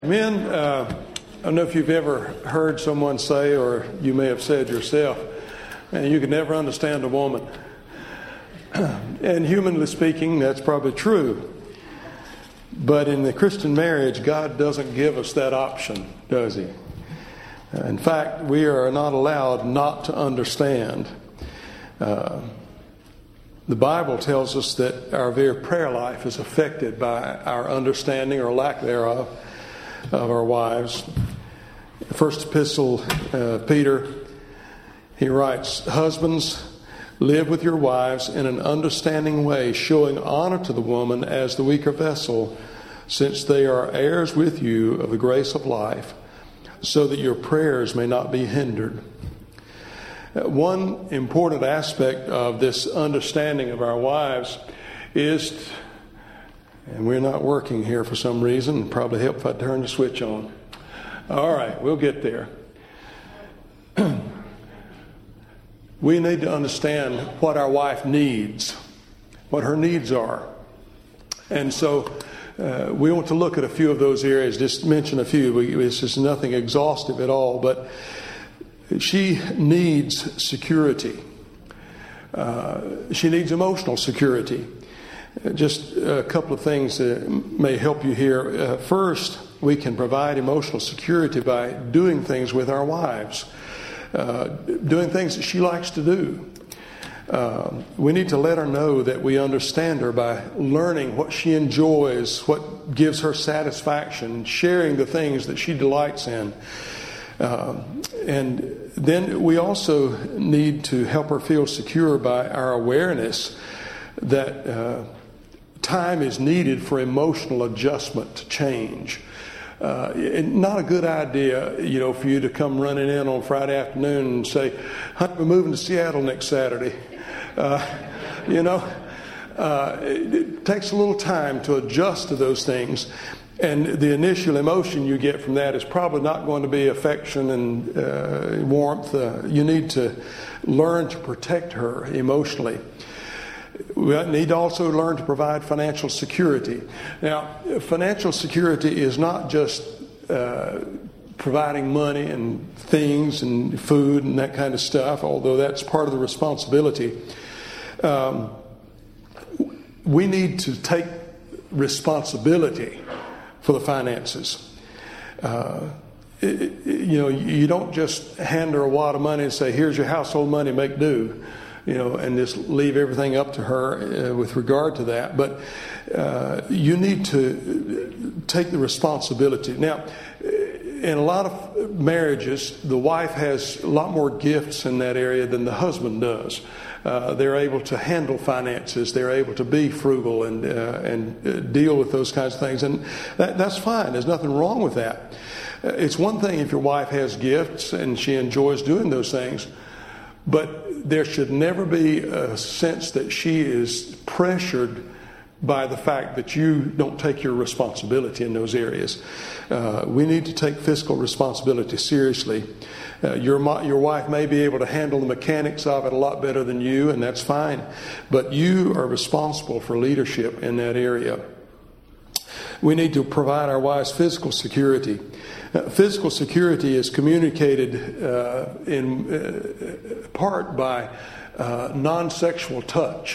Men, I don't know if you've ever heard someone say, or you may have said yourself, man, you can never understand a woman. And humanly speaking, that's probably true. But in the Christian marriage, God doesn't give us that option, does He? In fact, we are not allowed not to understand. The Bible tells us that our very prayer life is affected by our understanding or lack thereof of our wives. First epistle, Peter, he writes, "Husbands, live with your wives in an understanding way, showing honor to the woman as the weaker vessel, since they are heirs with you of the grace of life, so that your prayers may not be hindered." One important aspect of this understanding of our wives is, and we're not working here for some reason, it'd probably help if I turn the switch on. All right, we'll get there. We need to understand what our wife needs, what her needs are. And so we want to look at a few of those areas, just mention a few. This is nothing exhaustive at all, but she needs security. She needs emotional security. Just a couple of things that may help you here. First, we can provide emotional security by doing things with our wives, doing things that she likes to do. We need to let her know that we understand her by learning what she enjoys, what gives her satisfaction, sharing the things that she delights in. And then we also need to help her feel secure by our awareness that time is needed for emotional adjustment to change. Not a good idea, for you to come running in on Friday afternoon and say, "Honey, we're moving to Seattle next Saturday." It takes a little time to adjust to those things. And the initial emotion you get from that is probably not going to be affection and warmth. You need to learn to protect her emotionally. We need to also learn to provide financial security. Now, financial security is not just providing money and things and food and that kind of stuff, although that's part of the responsibility. We need to take responsibility for the finances. You don't just hand her a wad of money and say, "Here's your household money, make do," and just leave everything up to her with regard to that. But you need to take the responsibility. Now, in a lot of marriages, the wife has a lot more gifts in that area than the husband does. They're able to handle finances. They're able to be frugal and deal with those kinds of things. And that's fine. There's nothing wrong with that. It's one thing if your wife has gifts and she enjoys doing those things, but there should never be a sense that she is pressured by the fact that you don't take your responsibility in those areas. We need to take fiscal responsibility seriously. Your wife may be able to handle the mechanics of it a lot better than you, and that's fine. But you are responsible for leadership in that area. We need to provide our wives physical security. Physical security is communicated in part by non-sexual touch.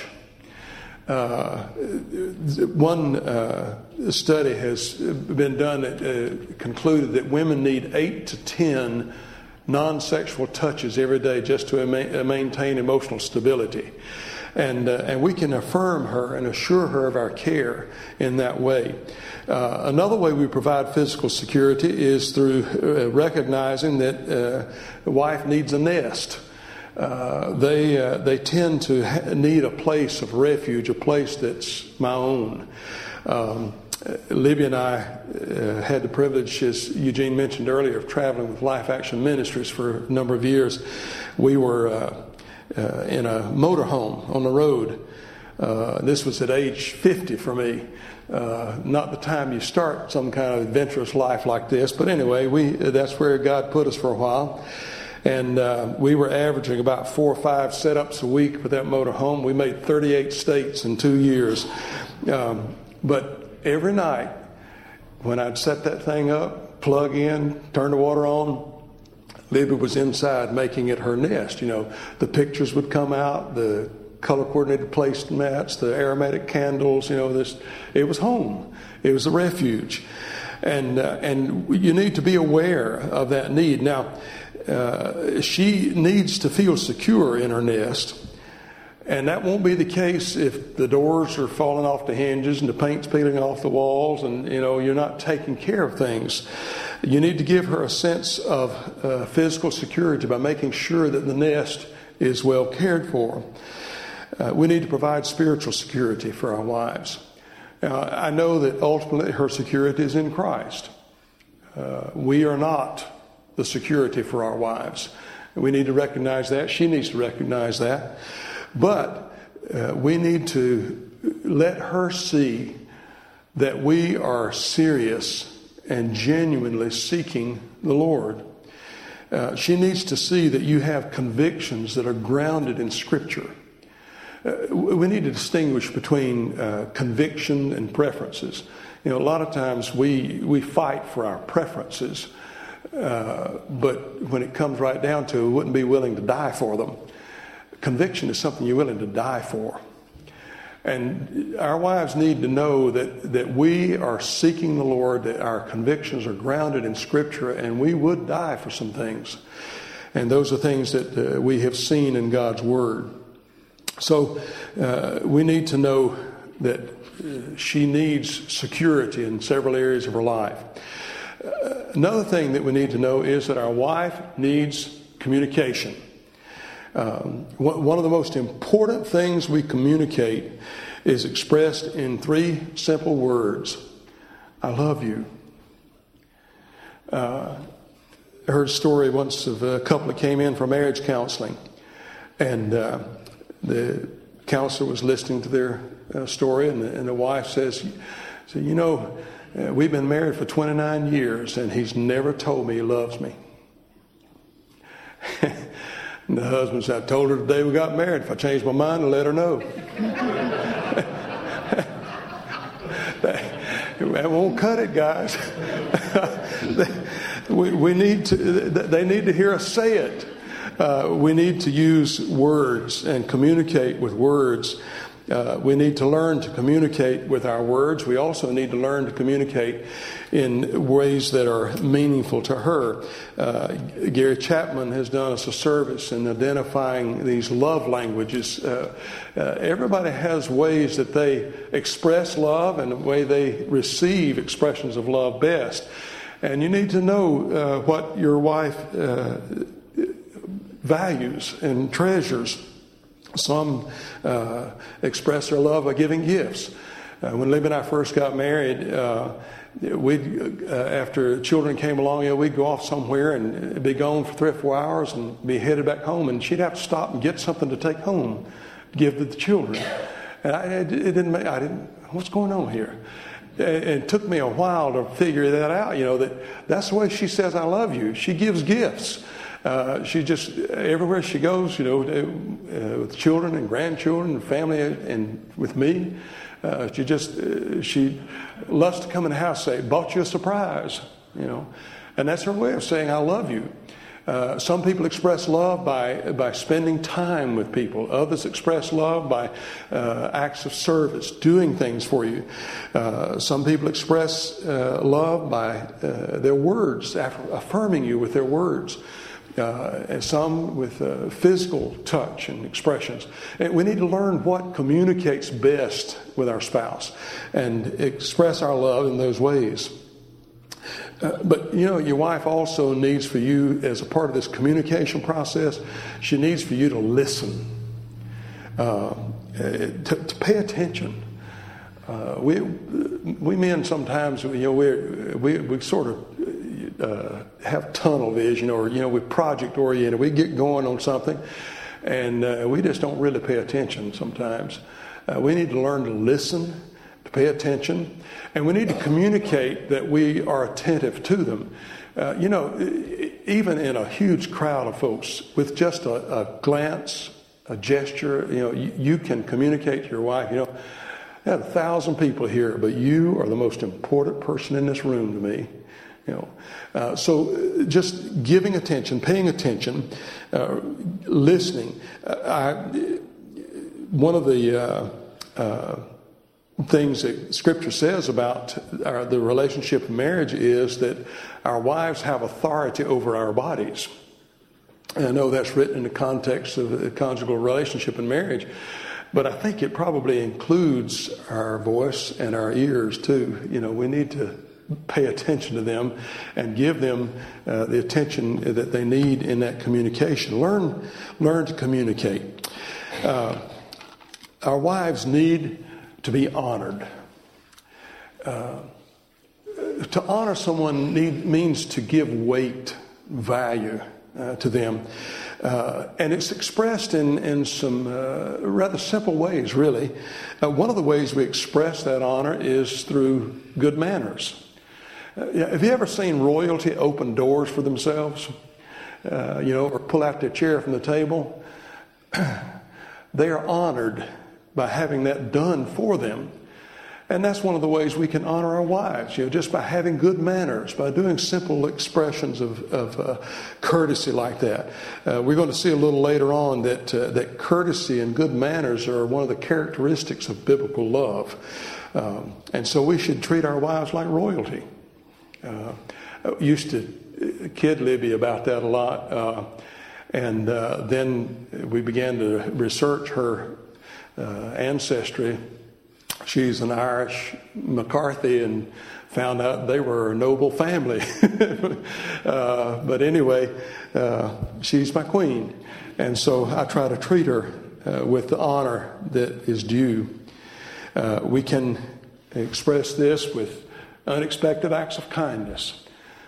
One study has been done that concluded that women need 8 to 10 non-sexual touches every day just to maintain emotional stability. And we can affirm her and assure her of our care in that way. Another way we provide physical security is through recognizing that the wife needs a nest. They tend to need a place of refuge, a place that's my own. Libby and I had the privilege, as Eugene mentioned earlier, of traveling with Life Action Ministries for a number of years. We were in a motorhome on the road. This was at age 50 for me. Not the time you start some kind of adventurous life like this, but anyway, that's where God put us for a while. And we were averaging about 4 or 5 setups a week with that motorhome. We made 38 states in 2 years. But every night when I'd set that thing up, plug in, turn the water on, Libby was inside making it her nest. The pictures would come out, the color-coordinated placemats, the aromatic candles. It was home. It was a refuge, and you need to be aware of that need. Now, she needs to feel secure in her nest. And that won't be the case if the doors are falling off the hinges and the paint's peeling off the walls and, you're not taking care of things. You need to give her a sense of physical security by making sure that the nest is well cared for. We need to provide spiritual security for our wives. I know that ultimately her security is in Christ. We are not the security for our wives. We need to recognize that. She needs to recognize that. But we need to let her see that we are serious and genuinely seeking the Lord. She needs to see that you have convictions that are grounded in Scripture. We need to distinguish between conviction and preferences. A lot of times we fight for our preferences, but when it comes right down to it, we wouldn't be willing to die for them. Conviction is something you're willing to die for. And our wives need to know that we are seeking the Lord, that our convictions are grounded in Scripture, and we would die for some things. And those are things that we have seen in God's Word. So we need to know that she needs security in several areas of her life. Another thing that we need to know is that our wife needs communication. One of the most important things we communicate is expressed in 3 simple words. I love you. I heard a story once of a couple that came in for marriage counseling. And the counselor was listening to their story, and the wife says, we've been married for 29 years, and he's never told me he loves me. And the husband said, I told her the day we got married, if I changed my mind, I'd let her know. That won't cut it, guys. They need to hear us say it. We need to use words and communicate with words. We need to learn to communicate with our words. We also need to learn to communicate in ways that are meaningful to her. Gary Chapman has done us a service in identifying these love languages. Everybody has ways that they express love and the way they receive expressions of love best. And you need to know what your wife values and treasures. Some express their love by giving gifts. When Libby and I first got married, after children came along, we'd go off somewhere and be gone for 3 or 4 hours and be headed back home, and she'd have to stop and get something to take home, to give to the children. And what's going on here? It took me a while to figure that out. That's the way she says I love you. She gives gifts. She just, everywhere she goes, with children and grandchildren and family and with me, she loves to come in the house and say, bought you a surprise, and that's her way of saying I love you. Some people express love by spending time with people. Others express love by acts of service, doing things for you. Some people express love by their words, affirming you with their words. And some with physical touch and expressions. And we need to learn what communicates best with our spouse and express our love in those ways. But your wife also needs for you, as a part of this communication process, she needs for you to listen, to pay attention. We men sometimes, we sort of have tunnel vision, or we're project oriented. We get going on something, and we just don't really pay attention sometimes. We need to learn to listen, to pay attention, and we need to communicate that we are attentive to them. Even in a huge crowd of folks, with just a glance, a gesture, you can communicate to your wife, I had 1,000 people here, but you are the most important person in this room to me. So just giving attention, paying attention, listening. One of the things that Scripture says about the relationship of marriage is that our wives have authority over our bodies. And I know that's written in the context of a conjugal relationship and marriage, but I think it probably includes our voice and our ears too. We need to pay attention to them and give them the attention that they need in that communication. Learn to communicate. Our wives need to be honored. To honor someone means to give weight, value to them. And it's expressed in some rather simple ways, really. One of the ways we express that honor is through good manners. Have you ever seen royalty open doors for themselves? Or pull out their chair from the table? They are honored by having that done for them. And that's one of the ways we can honor our wives, just by having good manners, by doing simple expressions of courtesy like that. We're going to see a little later on that courtesy and good manners are one of the characteristics of biblical love. And so we should treat our wives like royalty. I used to kid Libby about that a lot. And then we began to research her ancestry. She's an Irish McCarthy and found out they were a noble family. But anyway, she's my queen. And so I try to treat her with the honor that is due. We can express this with unexpected acts of kindness.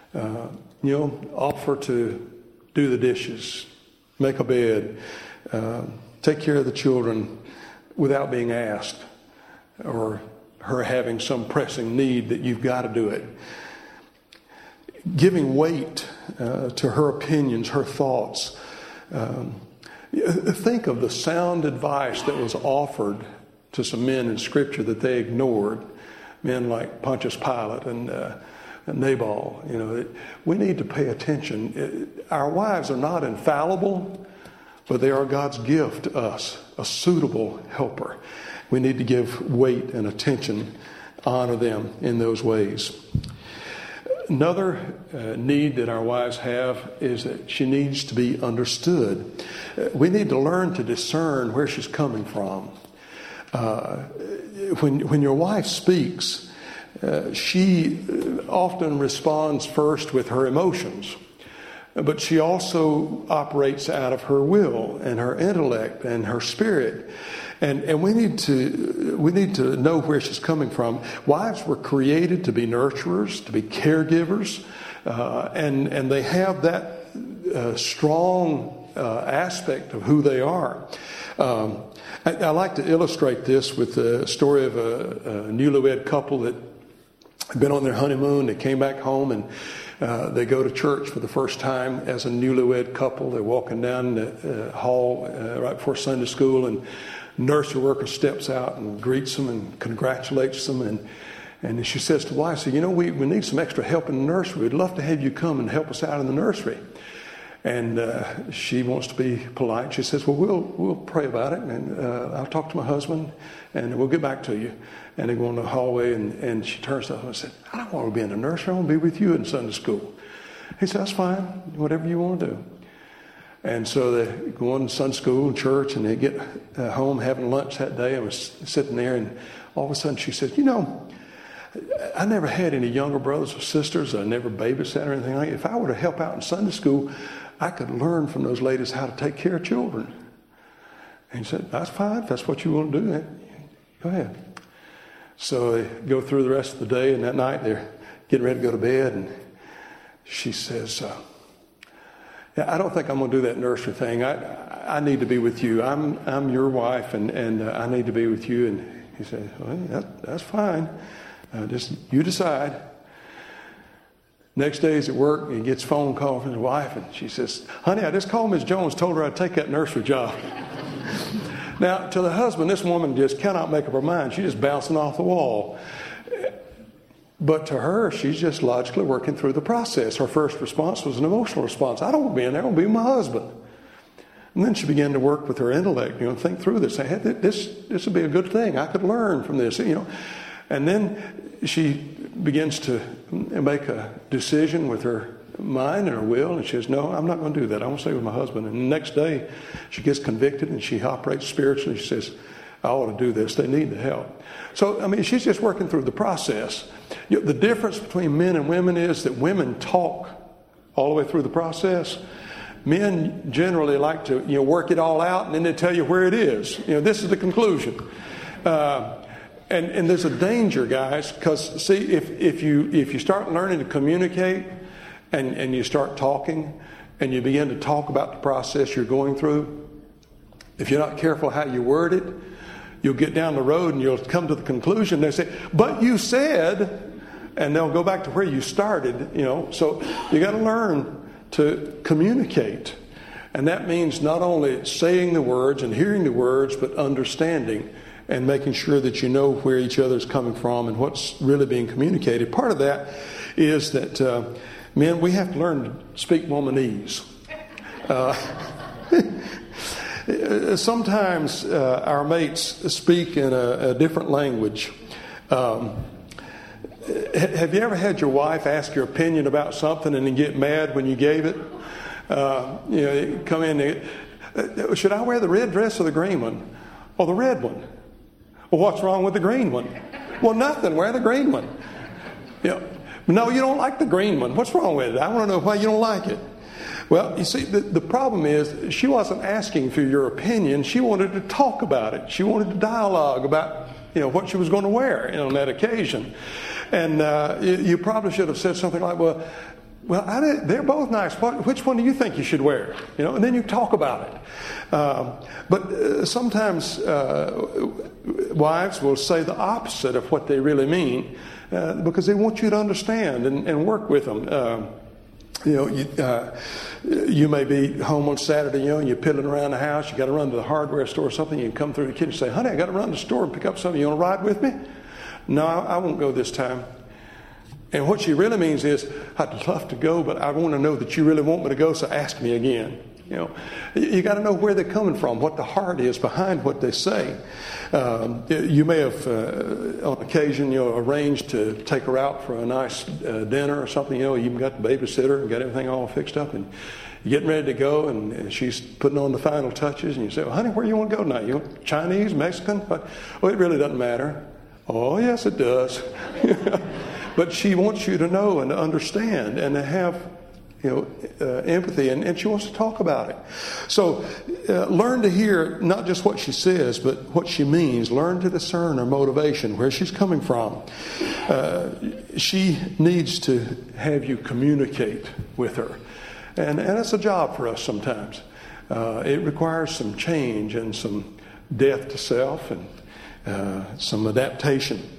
Offer to do the dishes, make a bed, take care of the children without being asked, or her having some pressing need that you've got to do it. Giving weight to her opinions, her thoughts. Think of the sound advice that was offered to some men in Scripture that they ignored. Men like Pontius Pilate and Nabal. We need to pay attention. Our wives are not infallible, but they are God's gift to us, a suitable helper. We need to give weight and attention, honor them in those ways. Another need that our wives have is that she needs to be understood. We need to learn to discern where she's coming from. When your wife speaks, she often responds first with her emotions, but she also operates out of her will and her intellect and her spirit. And we need to know where she's coming from. Wives were created to be nurturers, to be caregivers, and they have that strong aspect of who they are. I like to illustrate this with the story of a newlywed couple that had been on their honeymoon. They came back home and they go to church for the first time as a newlywed couple. They're walking down the hall right before Sunday school, and nursery worker steps out and greets them and congratulates them. And she says to the wife, we need some extra help in the nursery. We'd love to have you come and help us out in the nursery. And she wants to be polite. She says, we'll pray about it, and I'll talk to my husband, and we'll get back to you. And they go in the hallway, and she turns to us and said, I don't want to be in the nursery. I want to be with you in Sunday school. He said, that's fine, whatever you want to do. And so they go on to Sunday school, church, and they get home having lunch that day. I was sitting there, and all of a sudden she says, I never had any younger brothers or sisters. I never babysat or anything like that. If I were to help out in Sunday school, I could learn from those ladies how to take care of children. And he said, that's fine. If that's what you want to do, go ahead. So they go through the rest of the day, and that night they're getting ready to go to bed, and she says, I don't think I'm going to do that nursery thing. I need to be with you. I'm your wife, and I need to be with you. And he said, well, that's fine. Just you decide. Next day he's at work, and he gets a phone call from his wife, and she says, honey, I just called Ms. Jones, told her I'd take that nursery job. Now, to the husband, this woman just cannot make up her mind. She's just bouncing off the wall. But to her, she's just logically working through the process. Her first response was an emotional response. I don't want to be in there. I want to be with my husband. And then she began to work with her intellect, think through this. Say, hey, this would be a good thing. I could learn from this, And then she begins to make a decision with her mind and her will, and she says, no, I'm not going to do that. I want to stay with my husband. And the next day, she gets convicted, and she operates spiritually. She says, I ought to do this. They need the help. So, she's just working through the process. The difference between men and women is that women talk all the way through the process. Men generally like to, work it all out, and then they tell you where it is. This is the conclusion. And there's a danger, guys, because see, if you start learning to communicate and you start talking and you begin to talk about the process you're going through, if you're not careful how you word it, you'll get down the road and you'll come to the conclusion. They say, but you said, and they'll go back to where you started, So you got to learn to communicate. And that means not only saying the words and hearing the words, but understanding and making sure that you know where each other is coming from and what's really being communicated. Part of that is that, men, we have to learn to speak womanese. Sometimes our mates speak in a different language. Have you ever had your wife ask your opinion about something and then get mad when you gave it? Come in, should I wear the red dress or the green one? Or the red one? Well, what's wrong with the green one? Well, nothing. Wear the green one. No, you don't like the green one. What's wrong with it? I want to know why you don't like it. Well, you see, the problem is she wasn't asking for your opinion. She wanted to talk about it. She wanted to dialogue about, what she was going to wear on that occasion. And you probably should have said something like, well, they're both nice. Which one do you think you should wear? And then you talk about it. But sometimes wives will say the opposite of what they really mean because they want you to understand and work with them. You may be home on Saturday, and you're piddling around the house. You got to run to the hardware store or something. You can come through the kitchen and say, honey, I got to run to the store and pick up something. You want to ride with me? No, I won't go this time. And what she really means is, I'd love to go, but I want to know that you really want me to go, so ask me again. You got to know where they're coming from, what the heart is behind what they say. You may have, on occasion, arranged to take her out for a nice dinner or something. You even got the babysitter and got everything all fixed up, and you're getting ready to go, and she's putting on the final touches, and you say, well, honey, where do you want to go tonight? You want Chinese, Mexican? Well, it really doesn't matter. Oh, yes, it does. But she wants you to know and to understand and to have empathy, and she wants to talk about it. So learn to hear not just what she says, but what she means. Learn to discern her motivation, where she's coming from. She needs to have you communicate with her. And that's a job for us sometimes. It requires some change and some death to self and some adaptation.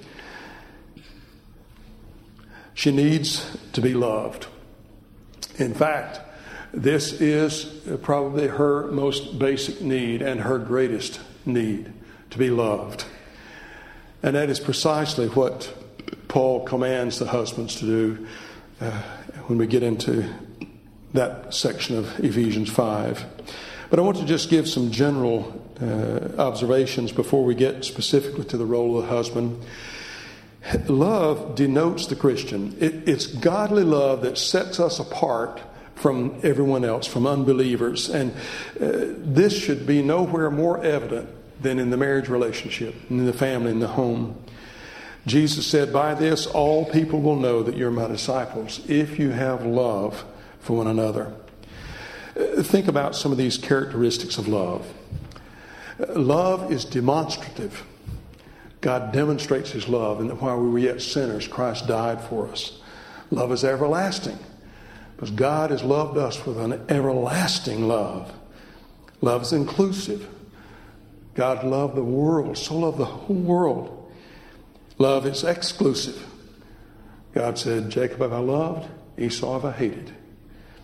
She needs to be loved. In fact, this is probably her most basic need and her greatest need, to be loved. And that is precisely what Paul commands the husbands to do when we get into that section of Ephesians 5. But I want to just give some general observations before we get specifically to the role of the husband. Love denotes the Christian. It's godly love that sets us apart from everyone else, from unbelievers. And this should be nowhere more evident than in the marriage relationship, in the family, in the home. Jesus said, by this all people will know that you're my disciples, if you have love for one another. Think about some of these characteristics of love. Love is demonstrative. God demonstrates His love, and that while we were yet sinners, Christ died for us. Love is everlasting, because God has loved us with an everlasting love. Love is inclusive. God loved the world, so loved the whole world. Love is exclusive. God said, Jacob have I loved, Esau have I hated.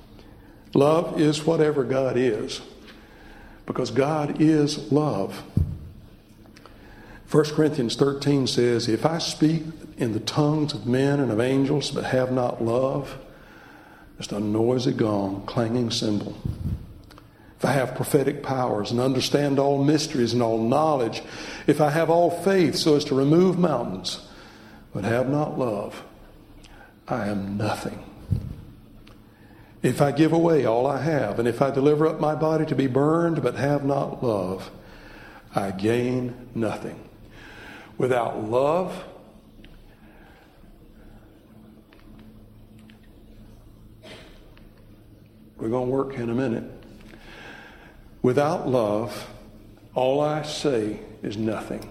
Love is whatever God is, because God is love. 1 Corinthians 13 says, if I speak in the tongues of men and of angels but have not love, just a noisy gong, clanging cymbal. If I have prophetic powers and understand all mysteries and all knowledge, if I have all faith so as to remove mountains, but have not love, I am nothing. If I give away all I have, and if I deliver up my body to be burned, but have not love, I gain nothing. Without love, we're going to work in a minute. Without love, all I say is nothing.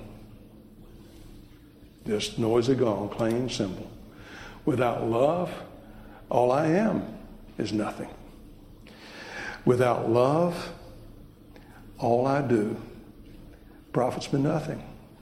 Just noisy gong, clanging cymbal. Without love, all I am is nothing. Without love, all I do profits me nothing.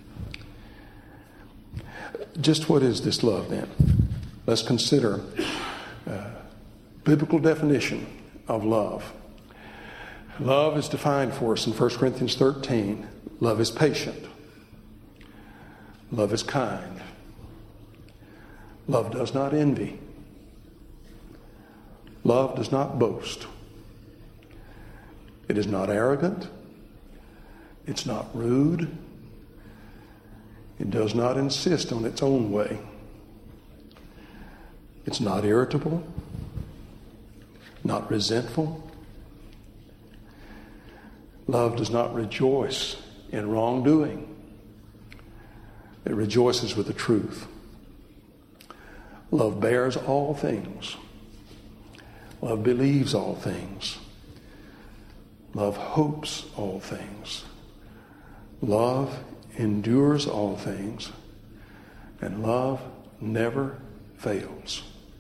Just what is this love then? Let's consider biblical definition of love. Love is defined for us in 1 Corinthians 13. Love is patient. Love is kind. Love does not envy. Love does not boast. It is not arrogant. It's not rude. It does not insist on its own way. It's not irritable, not resentful. Love does not rejoice in wrongdoing. It rejoices with the truth. Love bears all things. Love believes all things. Love hopes all things. Love endures all things. And love never fails.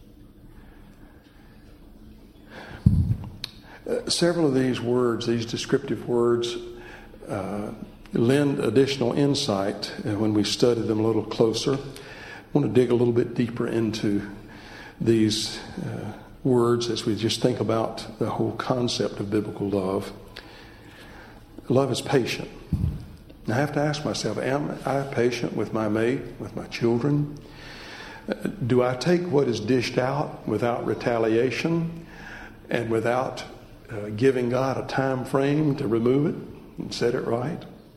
Several of these words, these descriptive words, lend additional insight when we study them a little closer. I want to dig a little bit deeper into these words as we just think about the whole concept of biblical love. Love is patient. I have to ask myself, am I patient with my mate, with my children? Do I take what is dished out without retaliation and without giving God a time frame to remove it and set it right?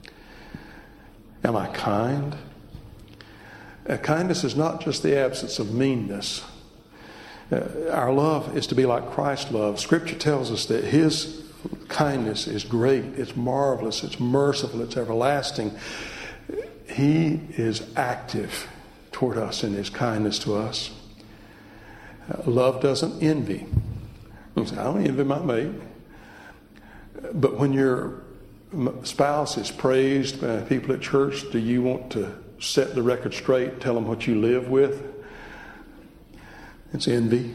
Am I kind? Kindness is not just the absence of meanness. Our love is to be like Christ's love. Scripture tells us that His kindness is great, it's marvelous, it's merciful, it's everlasting. He is active toward us in His kindness to us. Love doesn't envy. You say, I don't envy my mate. But when your spouse is praised by people at church, do you want to set the record straight, tell them what you live with? It's envy.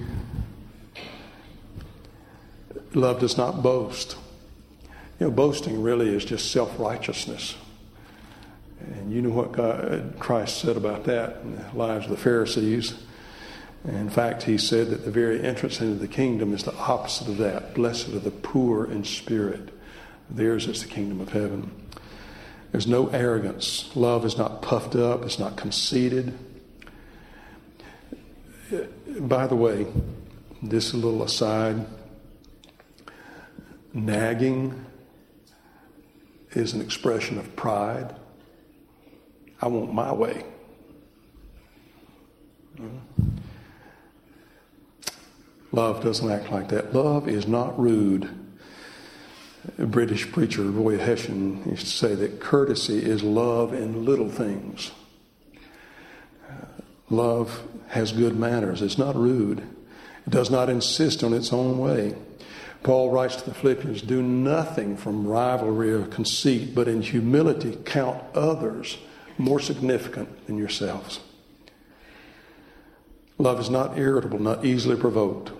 Love does not boast. Boasting really is just self-righteousness. And you know what Christ said about that in the lives of the Pharisees. In fact, He said that the very entrance into the kingdom is the opposite of that. Blessed are the poor in spirit. Theirs is the kingdom of heaven. There's no arrogance. Love is not puffed up. It's not conceited. By the way, this is a little aside. Nagging is an expression of pride. I want my way. Love doesn't act like that. Love is not rude. A British preacher, Roy Hession, used to say that courtesy is love in little things. Love has good manners. It's not rude. It does not insist on its own way. Paul writes to the Philippians, do nothing from rivalry or conceit, but in humility count others more significant than yourselves. Love is not irritable, not easily provoked.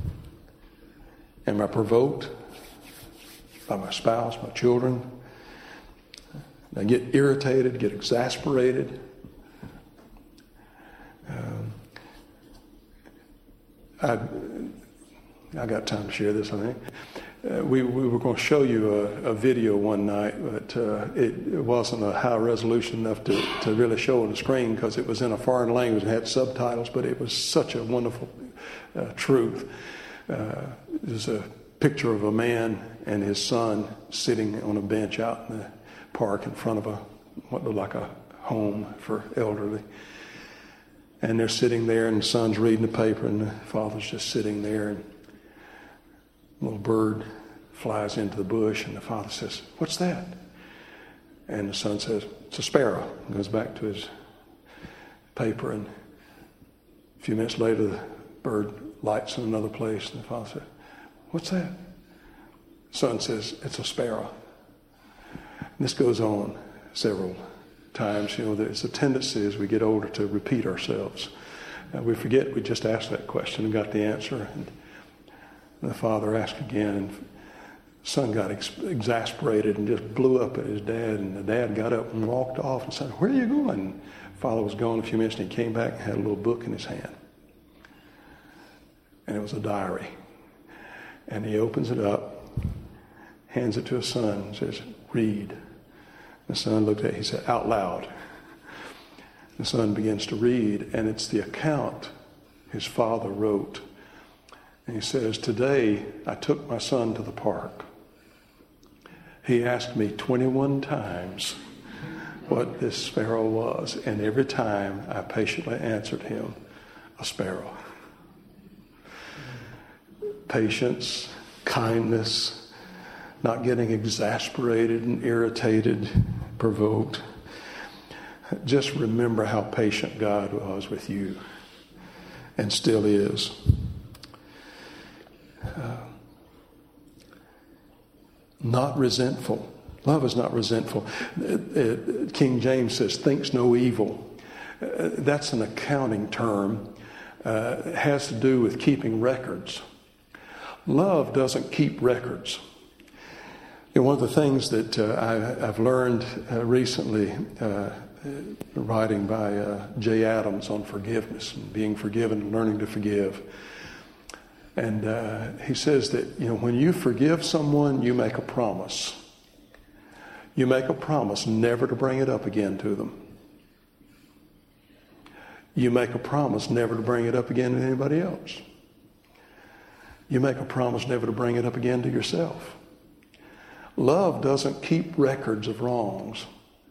Am I provoked by my spouse, my children? I get irritated, get exasperated. I got time to share this, I think. we were going to show you a video one night, but it wasn't a high resolution enough to really show on the screen because it was in a foreign language and had subtitles, but it was such a wonderful truth. There's a picture of a man and his son sitting on a bench out in the park in front of what looked like a home for elderly. And they're sitting there, and the son's reading the paper, and the father's just sitting there. And a little bird flies into the bush, and the father says, "What's that?" And the son says, "It's a sparrow." And goes back to his paper, and a few minutes later, the bird lights in another place, and the father says, "What's that?" The son says, "It's a sparrow." And this goes on several times. There's a tendency as we get older to repeat ourselves. We forget we just asked that question and got the answer. And the father asked again, and the son got exasperated and just blew up at his dad. And the dad got up and walked off and said, "Where are you going?" And the father was gone a few minutes, and he came back and had a little book in his hand. And it was a diary. And he opens it up, hands it to his son, and says, "Read." The son looked at it, he said, "Out loud." The son begins to read, and it's the account his father wrote. And he says, "Today I took my son to the park. He asked me 21 times what this sparrow was, and every time I patiently answered him, a sparrow." Patience, kindness, not getting exasperated and irritated, provoked. Just remember how patient God was with you and still is. Not resentful. Love is not resentful. King James says, "thinks no evil." That's an accounting term. It has to do with keeping records. Love doesn't keep records. One of the things that I've learned recently, writing by Jay Adams on forgiveness and being forgiven and learning to forgive. And he says that, when you forgive someone, you make a promise. You make a promise never to bring it up again to them. You make a promise never to bring it up again to anybody else. You make a promise never to bring it up again to yourself. Love doesn't keep records of wrongs.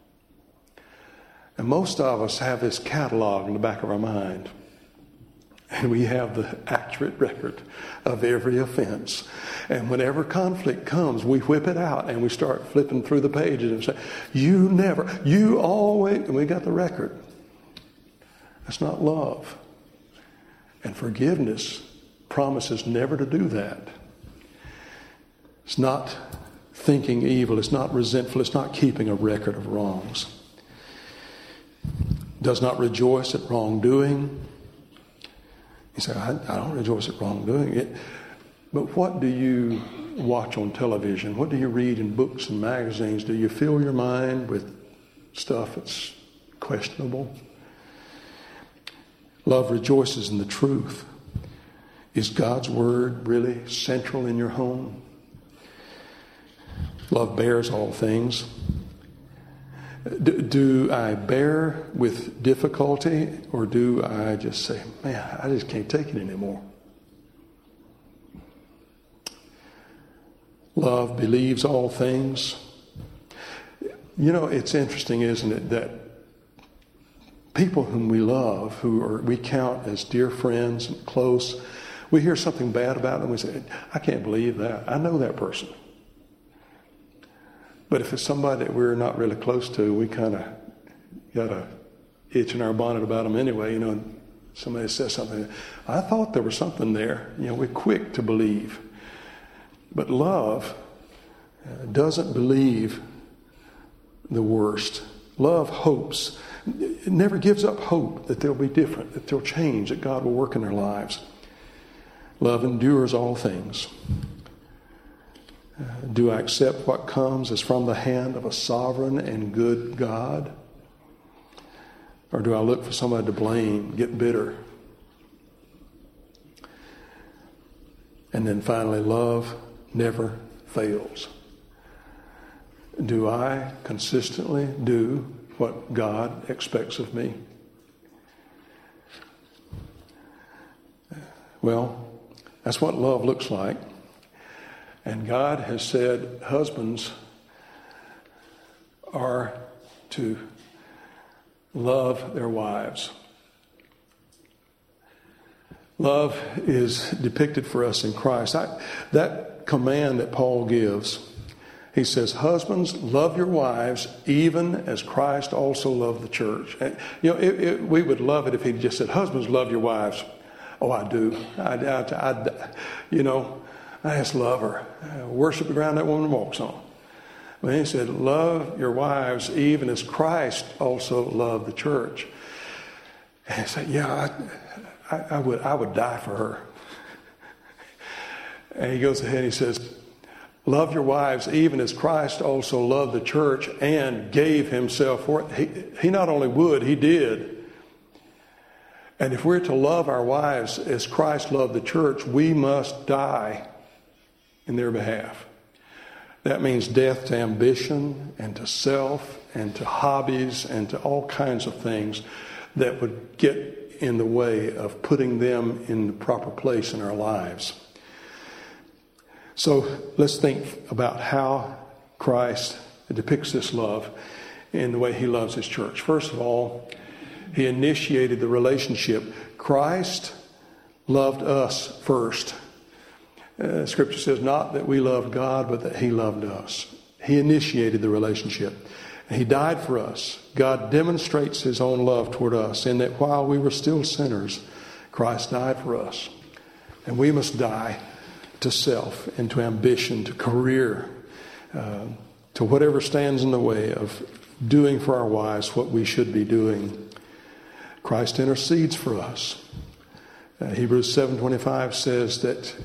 And most of us have this catalog in the back of our mind. And we have the accurate record of every offense. And whenever conflict comes, we whip it out and we start flipping through the pages and say, you always, and we got the record. That's not love. And forgiveness promises never to do that. It's not thinking evil. It's not resentful. It's not keeping a record of wrongs. Does not rejoice at wrongdoing. You say, I don't rejoice at wrongdoing. But what do you watch on television? What do you read in books and magazines? Do you fill your mind with stuff that's questionable? Love rejoices in the truth. Is God's word really central in your home? Love bears all things. Do I bear with difficulty, or do I just say, man, I just can't take it anymore? Love believes all things. It's interesting, isn't it, that people whom we love, we count as dear friends and close, we hear something bad about them, we say, I can't believe that. I know that person. But if it's somebody that we're not really close to, we kind of got a itch in our bonnet about them anyway. And somebody says something, I thought there was something there. We're quick to believe. But love doesn't believe the worst. Love hopes. It never gives up hope that they'll be different, that they'll change, that God will work in their lives. Love endures all things. Do I accept what comes as from the hand of a sovereign and good God? Or do I look for somebody to blame, get bitter? And then finally, love never fails. Do I consistently do what God expects of me? Well, that's what love looks like. And God has said husbands are to love their wives. Love is depicted for us in Christ. That command that Paul gives, he says, husbands, love your wives even as Christ also loved the church. And, we would love it if he just said, husbands, love your wives. Oh, I do. I just love her. Worship the ground that woman walks on. But he said, love your wives even as Christ also loved the church. And he said, I would die for her. And he goes ahead and he says, love your wives even as Christ also loved the church and gave himself for it. He not only would, he did. And if we're to love our wives as Christ loved the church, we must die in their behalf. That means death to ambition and to self and to hobbies and to all kinds of things that would get in the way of putting them in the proper place in our lives. So let's think about how Christ depicts this love in the way he loves his church. First of all, he initiated the relationship. Christ loved us first. Scripture says not that we loved God, but that he loved us. He initiated the relationship. He died for us. God demonstrates his own love toward us in that while we were still sinners, Christ died for us. And we must die to self and to ambition, to career, to whatever stands in the way of doing for our wives what we should be doing. Christ intercedes for us. Hebrews 7:25 says that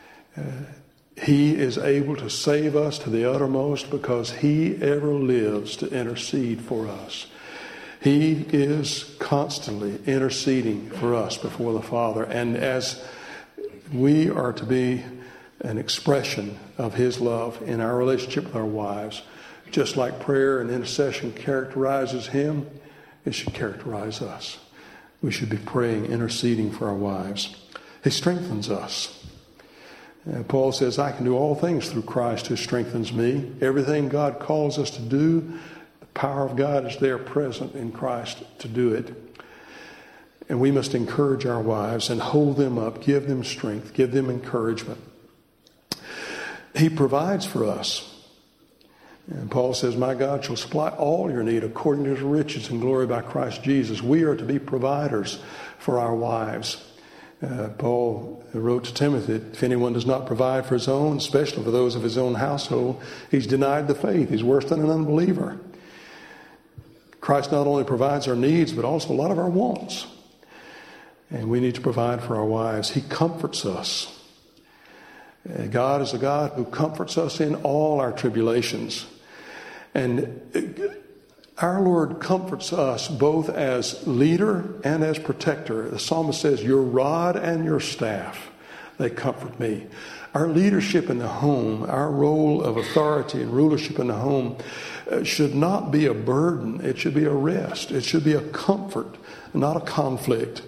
he is able to save us to the uttermost because he ever lives to intercede for us. He is constantly interceding for us before the Father. And as we are to be an expression of his love in our relationship with our wives, just like prayer and intercession characterizes him, it should characterize us. We should be praying, interceding for our wives. He strengthens us. Paul says, I can do all things through Christ who strengthens me. Everything God calls us to do, the power of God is there present in Christ to do it. And we must encourage our wives and hold them up, give them strength, give them encouragement. He provides for us. And Paul says, my God shall supply all your need according to his riches and glory by Christ Jesus. We are to be providers for our wives. Paul wrote to Timothy, if anyone does not provide for his own, especially for those of his own household, he's denied the faith. He's worse than an unbeliever. Christ not only provides our needs, but also a lot of our wants. And we need to provide for our wives. He comforts us. God is a God who comforts us in all our tribulations. And our Lord comforts us both as leader and as protector. The psalmist says, your rod and your staff, they comfort me. Our leadership in the home, our role of authority and rulership in the home should not be a burden. It should be a rest. It should be a comfort, not a conflict.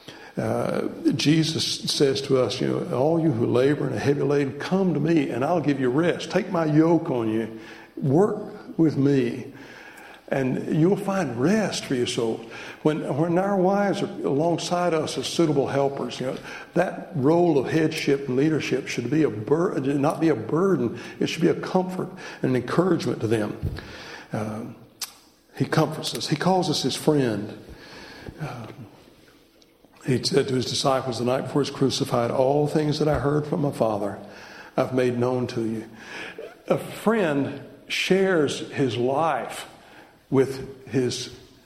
Jesus says to us, all you who labor and are heavy laden, come to me and I'll give you rest. Take my yoke on you. Work with me. And you'll find rest for your soul. When our wives are alongside us as suitable helpers, that role of headship and leadership should be not be a burden. It should be a comfort and an encouragement to them. He comforts us. He calls us his friend. He said to his disciples the night before he was crucified, all things that I heard from my Father, I've made known to you. A friend shares his life with his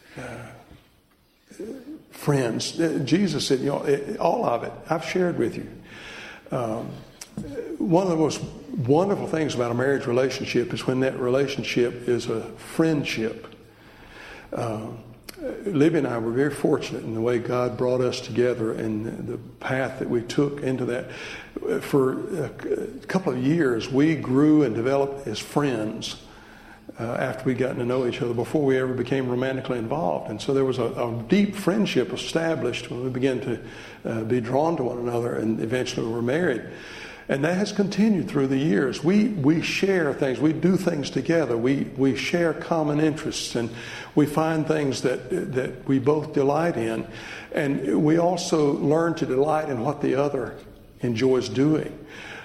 friends. Jesus said, all of it, I've shared with you. One of the most wonderful things about a marriage relationship is when that relationship is a friendship. Libby and I were very fortunate in the way God brought us together and the path that we took into that. For a couple of years, we grew and developed as friends after we'd gotten to know each other before we ever became romantically involved. And so there was a deep friendship established when we began to be drawn to one another, and eventually we were married. And that has continued through the years. We share things. We do things together. We share common interests, and we find things that we both delight in. And we also learn to delight in what the other enjoys doing.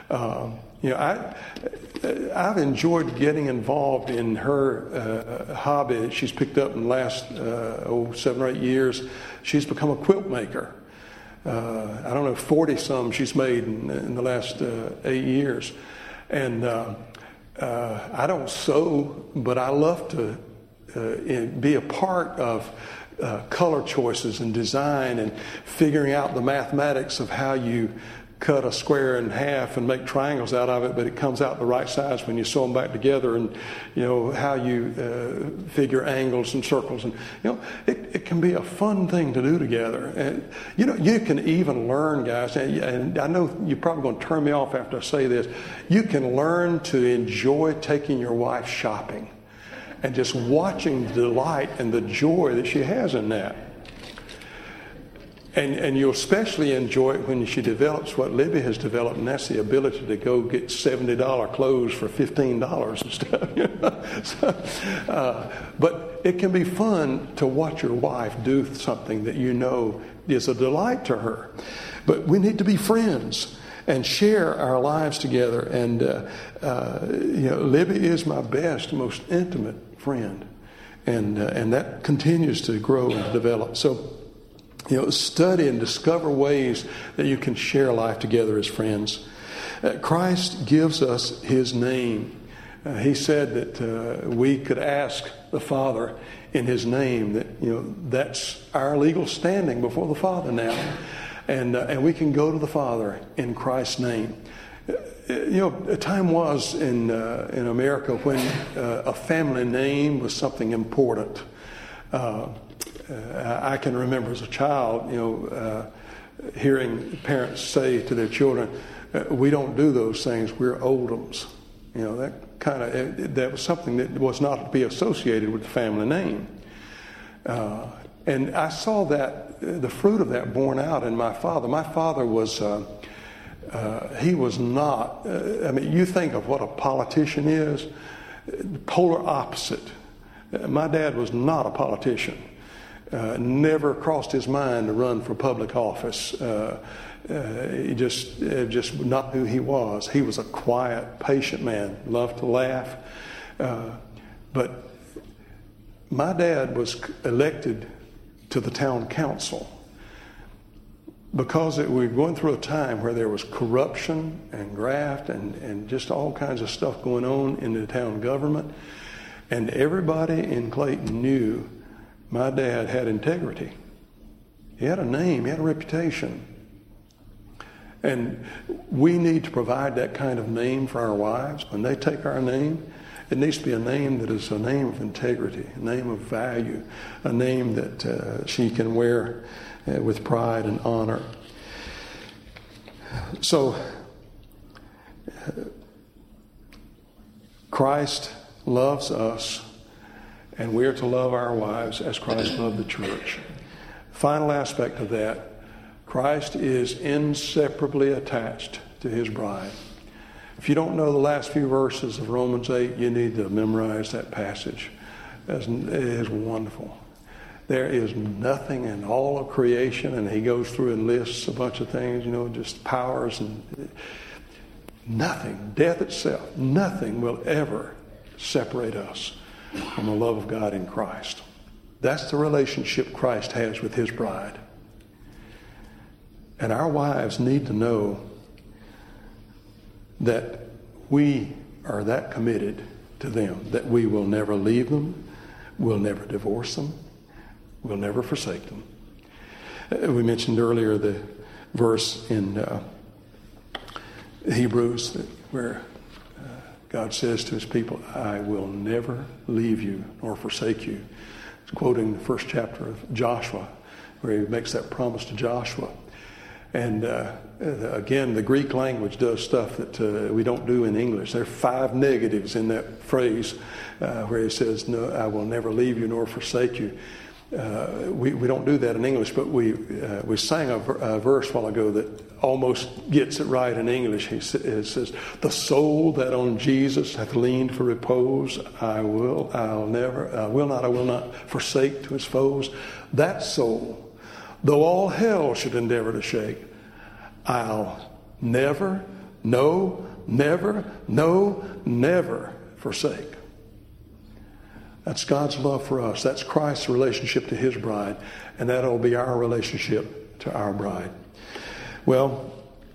I've enjoyed getting involved in her hobby that she's picked up in the last 7 or 8 years. She's become a quilt maker. I don't know, 40-some she's made in the last 8 years. And I don't sew, but I love to be a part of color choices and design and figuring out the mathematics of how you cut a square in half and make triangles out of it, but it comes out the right size when you sew them back together, and how you figure angles and circles, and it can be a fun thing to do together. And you can even learn, guys, and I know you're probably going to turn me off after I say this, you can learn to enjoy taking your wife shopping and just watching the delight and the joy that she has in that. And you'll especially enjoy it when she develops what Libby has developed, and that's the ability to go get $70 clothes for $15 and stuff. But it can be fun to watch your wife do something that is a delight to her. But we need to be friends and share our lives together. And Libby is my best, most intimate friend, and that continues to grow and develop. So, study and discover ways that you can share life together as friends. Christ gives us His name. He said that we could ask the Father in His name. That that's our legal standing before the Father now, and we can go to the Father in Christ's name. A time was in America when a family name was something important. I can remember as a child, hearing parents say to their children, "We don't do those things. We're Oldhams." That was something that was not to be associated with the family name. And I saw the fruit of that borne out in my father. My father was, he was not. You think of what a politician is, polar opposite. My dad was not a politician. Never crossed his mind to run for public office. He just not who he was. He was a quiet, patient man, loved to laugh. But my dad was elected to the town council because we were going through a time where there was corruption and graft and just all kinds of stuff going on in the town government. And everybody in Clayton knew my dad had integrity. He had a name, he had a reputation. And we need to provide that kind of name for our wives. When they take our name, it needs to be a name that is a name of integrity, a name of value, a name that she can wear with pride and honor. So, Christ loves us, and we are to love our wives as Christ loved the church. Final aspect of that, Christ is inseparably attached to His bride. If you don't know the last few verses of Romans 8, you need to memorize that passage. It is wonderful. There is nothing in all of creation, and he goes through and lists a bunch of things, just powers and nothing, death itself, nothing will ever separate us from the love of God in Christ. That's the relationship Christ has with His bride. And our wives need to know that we are that committed to them, that we will never leave them, we'll never divorce them, we'll never forsake them. We mentioned earlier the verse in Hebrews where God says to His people, "I will never leave you nor forsake you." He's quoting the first chapter of Joshua, where he makes that promise to Joshua. And again, the Greek language does stuff that we don't do in English. There are 5 negatives in that phrase where he says, "No, I will never leave you nor forsake you." We don't do that in English, but we sang a verse a while ago that almost gets it right in English. It says, "The soul that on Jesus hath leaned for repose, I will not forsake to his foes. That soul, though all hell should endeavor to shake, I'll never, no, never, no, never forsake." That's God's love for us. That's Christ's relationship to his bride. And that'll be our relationship to our bride. Well,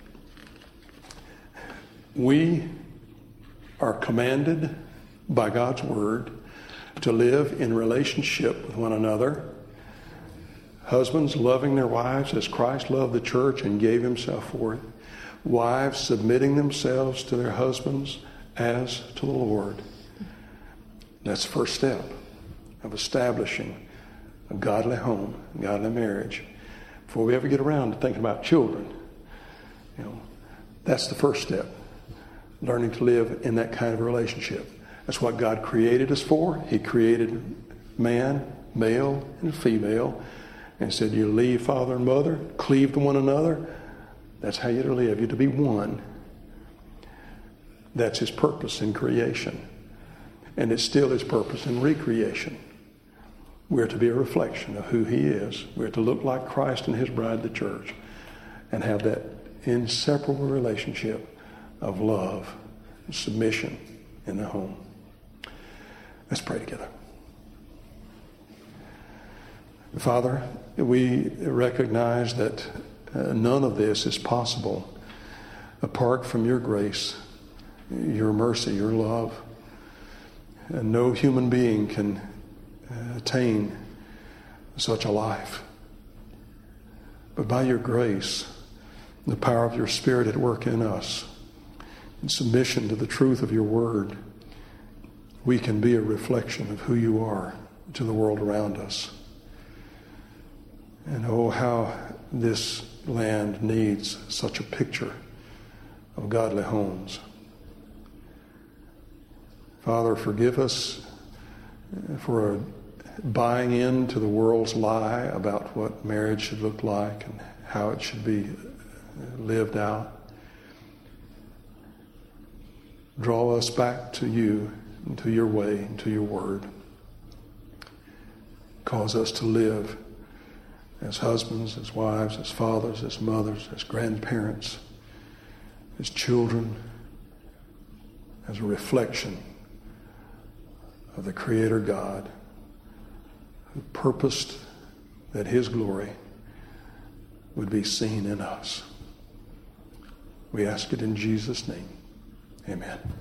we are commanded by God's word to live in relationship with one another. Husbands loving their wives as Christ loved the church and gave himself for it. Wives submitting themselves to their husbands as to the Lord. That's the first step of establishing a godly home, a godly marriage. Before we ever get around to thinking about children, that's the first step. Learning to live in that kind of relationship. That's what God created us for. He created man, male and female, and said, "You leave father and mother, cleave to one another." That's how you're to live. You're to be one. That's his purpose in creation. And it's still his purpose in recreation. We're to be a reflection of who he is. We're to look like Christ and his bride, the church, and have that inseparable relationship of love and submission in the home. Let's pray together. Father, we recognize that none of this is possible apart from your grace, your mercy, your love. And no human being can attain such a life. But by your grace, the power of your Spirit at work in us, in submission to the truth of your word, we can be a reflection of who you are to the world around us. And oh, how this land needs such a picture of godly homes. Father, forgive us for buying into the world's lie about what marriage should look like and how it should be lived out. Draw us back to you, and to your way, and to your word. Cause us to live as husbands, as wives, as fathers, as mothers, as grandparents, as children, as a reflection of the Creator God who purposed that his glory would be seen in us. We ask it in Jesus' name. Amen.